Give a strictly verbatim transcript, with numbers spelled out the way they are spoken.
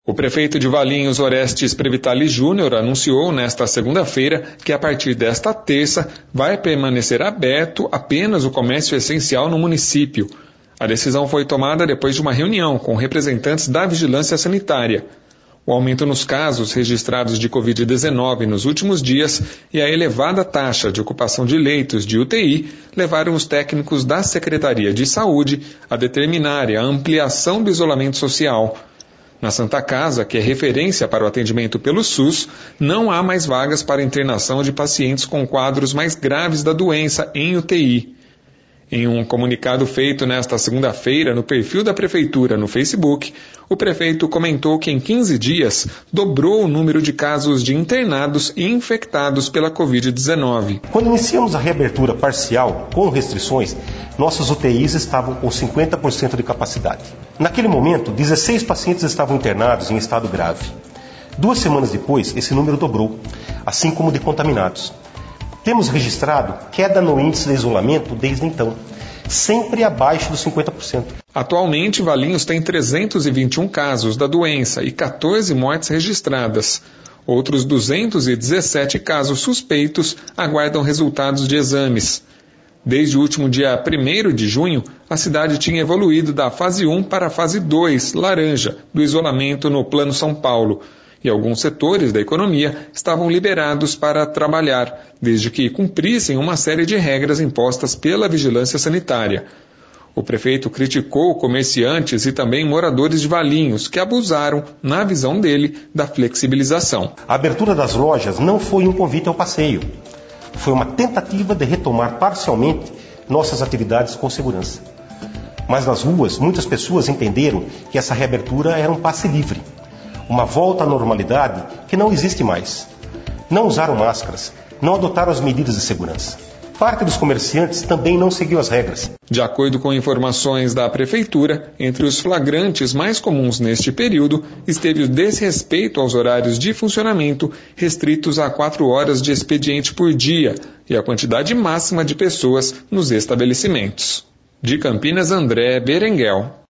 O prefeito de Valinhos, Orestes Previtali Júnior, anunciou nesta segunda-feira que a partir desta terça vai permanecer aberto apenas o comércio essencial no município. A decisão foi tomada depois de uma reunião com representantes da vigilância sanitária. O aumento nos casos registrados de covid dezenove nos últimos dias e a elevada taxa de ocupação de leitos de U T I levaram os técnicos da Secretaria de Saúde a determinarem a ampliação do isolamento social. Na Santa Casa, que é referência para o atendimento pelo SUS, não há mais vagas para internação de pacientes com quadros mais graves da doença em U T I. Em um comunicado feito nesta segunda-feira no perfil da Prefeitura no Facebook, o prefeito comentou que em quinze dias dobrou o número de casos de internados e infectados pela covid dezenove. Quando iniciamos a reabertura parcial com restrições, nossas U T Is estavam com cinquenta por cento de capacidade. Naquele momento, dezesseis pacientes estavam internados em estado grave. Duas semanas depois, esse número dobrou, assim como de contaminados. Temos registrado queda no índice de isolamento desde então, sempre abaixo dos cinquenta por cento. Atualmente, Valinhos tem trezentos e vinte e um casos da doença e quatorze mortes registradas. Outros duzentos e dezessete casos suspeitos aguardam resultados de exames. Desde o último dia primeiro de junho, a cidade tinha evoluído da fase um para a fase dois, laranja, do isolamento no Plano São Paulo. E alguns setores da economia estavam liberados para trabalhar, desde que cumprissem uma série de regras impostas pela vigilância sanitária. O prefeito criticou comerciantes e também moradores de Valinhos, que abusaram, na visão dele, da flexibilização. A abertura das lojas não foi um convite ao passeio. Foi uma tentativa de retomar parcialmente nossas atividades com segurança. Mas nas ruas, muitas pessoas entenderam que essa reabertura era um passe livre. Uma volta à normalidade que não existe mais. Não usaram máscaras, não adotaram as medidas de segurança. Parte dos comerciantes também não seguiu as regras. De acordo com informações da Prefeitura, entre os flagrantes mais comuns neste período, esteve o desrespeito aos horários de funcionamento, restritos a quatro horas de expediente por dia, e a quantidade máxima de pessoas nos estabelecimentos. De Campinas, André Berenguel.